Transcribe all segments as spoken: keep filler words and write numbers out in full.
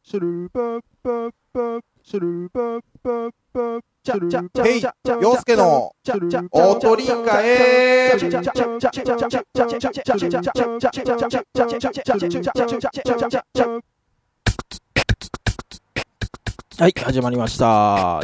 シュルバッバッバッシュルバッバッバッじゃじゃじゃじゃ陽介のおとりかえ。はい、始まりました。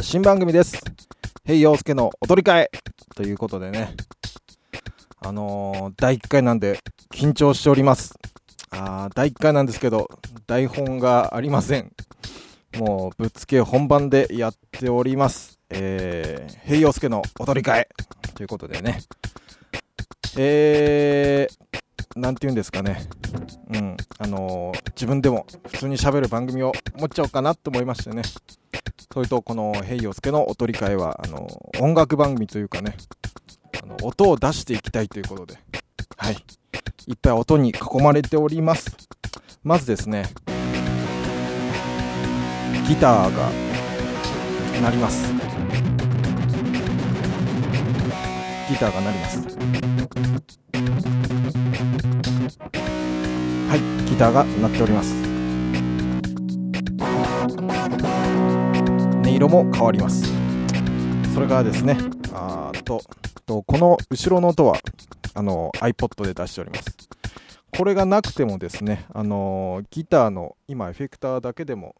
新番組です。へい陽介のおとりかえということでね、あのー、だいいっかいなんで緊張しております。あーだいいっかいなんですけど台本がありません。もうぶっつけ本番でやっております。えー、へい陽介のおとりかえということでね、えー、なんて言うんですかね、うん、あのー、自分でも普通に喋る番組を持っちゃおうかなと思いましてね。それとこのへい陽介のおとりかえはあのー、音楽番組というかね、あの音を出していきたいということで、はい、いっぱい音に囲まれております。まずですね、ギターが鳴ります。ギターが鳴ります。はい、ギターが鳴っております。音色も変わります。それからですね、あーととこの後ろの音はあの iPod で出しております。これがなくてもですね、あのギターの今エフェクターだけでも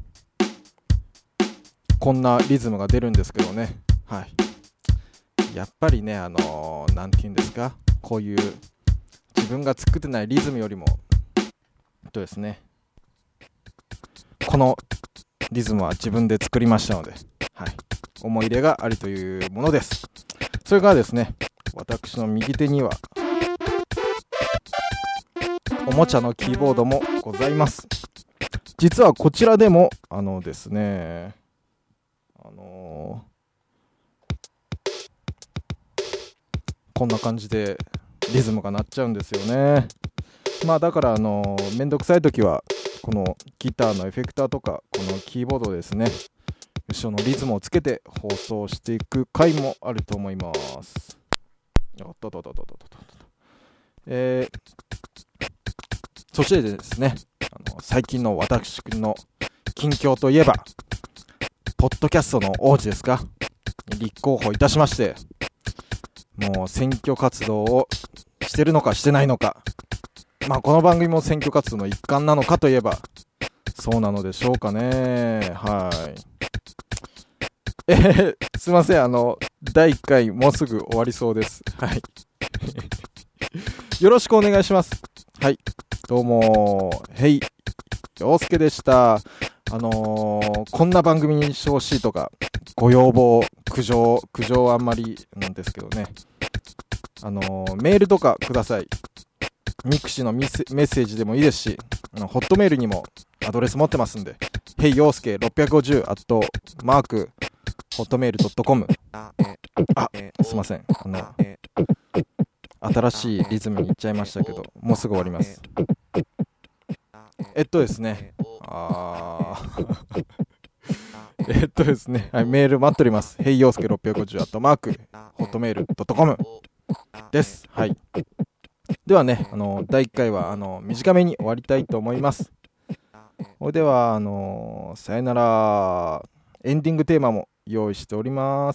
こんなリズムが出るんですけどね、はい、やっぱりね、あのー、なんて言うんですか、こういう自分が作ってないリズムよりもとですね、このリズムは自分で作りましたので、はい、思い入れがありというものです。それからですね、私の右手にはおもちゃのキーボードもございます。実はこちらでもあのですねあのー、こんな感じでリズムが鳴っちゃうんですよね。まあだからあのー、めんどくさい時はこのギターのエフェクターとかこのキーボードですね、後ろのリズムをつけて放送していく回もあると思います。おっとっとっとっとっとっと、えー、そしてですね、あの最近の私の近況といえばポッドキャストの王子ですか、立候補いたしまして、もう選挙活動をしてるのかしてないのか、まあこの番組も選挙活動の一環なのかといえばそうなのでしょうかね。はい。えー、すいません、あのだいいっかいもうすぐ終わりそうです。はいよろしくお願いします。はい、どうも、へい陽介でした。あのー、こんな番組にしてほしいとかご要望、苦情苦情はあんまりなんですけどね、あのー、メールとかください。ミクシーのメッセージでもいいですし、あのホットメールにもアドレス持ってますんで、へい陽介ろっぴゃくごじゅうアットマークホットメールドットコム。あ、すいません、あの新しいリズムに行っちゃいましたけど、もうすぐ終わります。えっとですねあえっとですね、はい、メール待っております。へい陽介ろっぴゃくごじゅうアットマークホットメールドットコムです。はい。ではね、あのだいいっかいはあの短めに終わりたいと思います。それではあのさよなら。エンディングテーマも用意しております。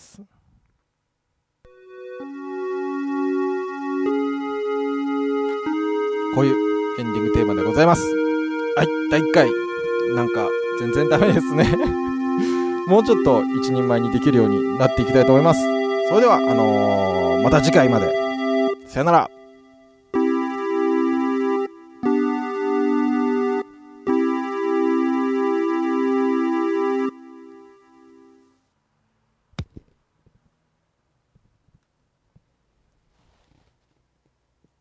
こういうエンディングテーマでございます。はい、だいいっかいなんか全然ダメですねもうちょっと一人前にできるようになっていきたいと思います。それではあのー、また次回まで。さよなら。